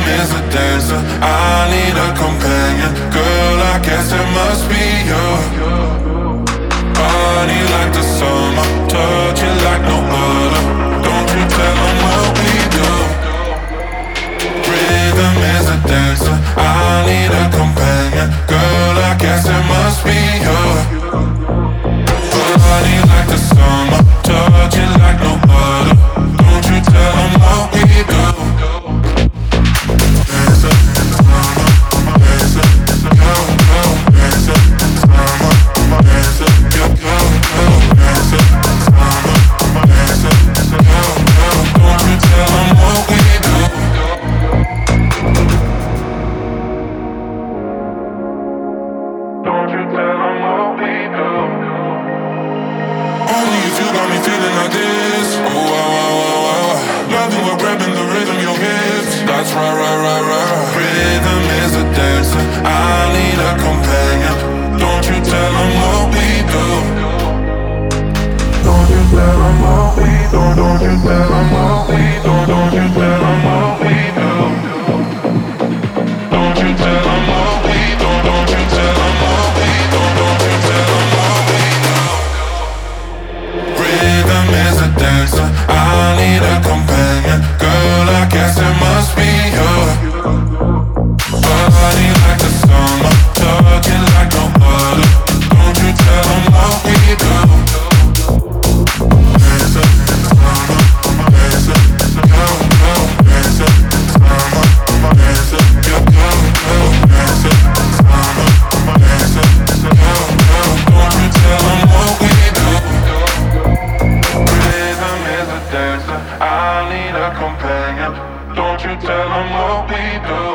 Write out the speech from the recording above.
is a dancer, I need a companion. Girl, I guess it must be you. Body like the summer, touch it like no other. Don't you tell them what we do. Rhythm is a dancer, I need a companion. Girl, I guess it must be you. Body like the summer, touch it like no other. Don't you tell them what we do. Dancer, summer, dancer, go, go, dancer, summer, dancer, go, go, go, dancer, summer, dancer, go, go. Don't you tell them what we do. Don't you tell them what we do. Only if you got me feeling like this. Oh, wow, wow, wow, wow. Loving what grabbing the rhythm, your hips. That's right, right, right, right. Rhythm is a dancer, I need a companion. Don't you tell them what we do. Don't you tell them what we do. Don't you tell them what we do. Don't you tell them what we do. Don't you tell them what we do. Don't you tell them what we do. Don't you tell them what we do. Rhythm is a dancer, I need a companion. Girl, I guess it must be you. Body like the summer, touch it like no other. Don't you tell them what we do. Dancer, summer, dancer, go, go, dancer, summer, dancer, go, go, go, dancer, summer, dancer, go, go. Don't you tell them what we do. Rhythm is a dancer, I need a companion. Don't you tell them what we do.